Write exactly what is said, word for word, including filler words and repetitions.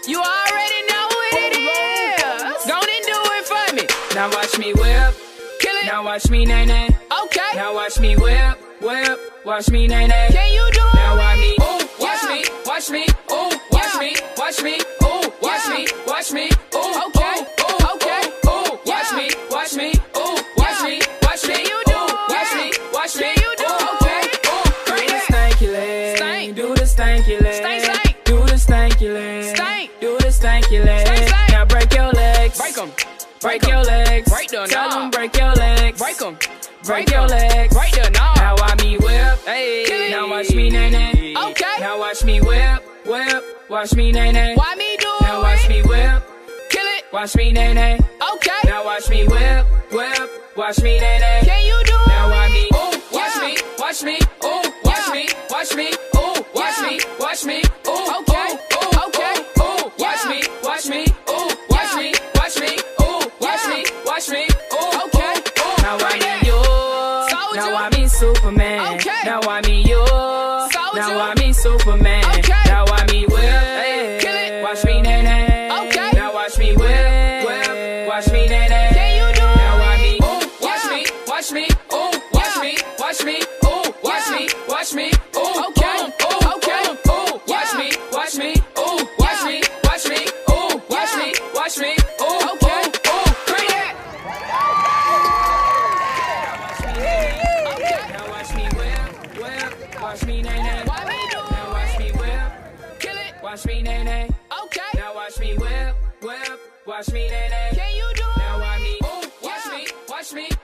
You already know what it is. Go and do it for me. Now watch me whip. Kill it. Now watch me nay nay. Okay. Now watch me whip, whip. Watch me nay nay. Can you do it? Now watch me. Ooh, watch yeah. me, watch me. Ooh, watch yeah. me, watch me. Ooh, watch yeah. me, watch me. Ooh, okay, ooh, okay. Ooh, watch yeah. me, watch me. Ooh, watch yeah. me, watch me. Can you do Ooh, it? Watch me, watch me. Can you do Ooh, okay. Ooh, do the stanky leg. Stank. Do the stanky leg. Stank, stank. Do the stanky leg. Stank. Do the stanky leg. Stank, stank. Now break your legs. Break them. Break your legs. Break them. Tell them break your legs. Break them. Break your legs. Break the knob. Now watch me whip. Hey. Now watch me nay nay. Okay. Now watch me whip. Whip. Watch me nay nay. Why me do it? Now watch me whip. Kill it. Watch me nay nay. Okay. Now watch me whip. Whip. Watch me nay nay. Can you do it? Now watch me. Ooh. Watch yeah. me. Watch me. Ooh. Watch yeah. me. Watch me. Ooh. Watch yeah. me. Watch me. Ooh. Okay. Ooh. Okay. Ooh. Watch yeah. me. Watch me. Ooh. Watch yeah. me. Watch me. Ooh. Watch yeah. me. Watch me. Ooh. Okay. Ooh. Now watch me. Now I mean Superman. Okay. Now I mean you. Soldier. Now I mean Superman. Okay. Now I mean whip. Hey. Kill it. Watch me nay nay. Okay. Now watch me whip. Whip. Watch me nay nay. Can you do it? Now I mean ooh. Watch yeah. me. Watch me. Ooh. Watch yeah. me. Watch me. Ooh. Watch yeah. me. Watch me. Ooh. Okay. Ooh. Okay. Ooh. Watch yeah. me. Watch me. Ooh. Watch yeah. me. Watch me. Ooh. Watch yeah. me. Watch me. Ooh. Okay. Ooh. Bring it. Watch me nay nay. Why me do it? Now watch me whip. Kill it. Watch me nay nay. Okay. Now watch me whip, whip. Watch me nay nay. Can you do it? Now watch me. Ooh, watch yeah. me, watch me.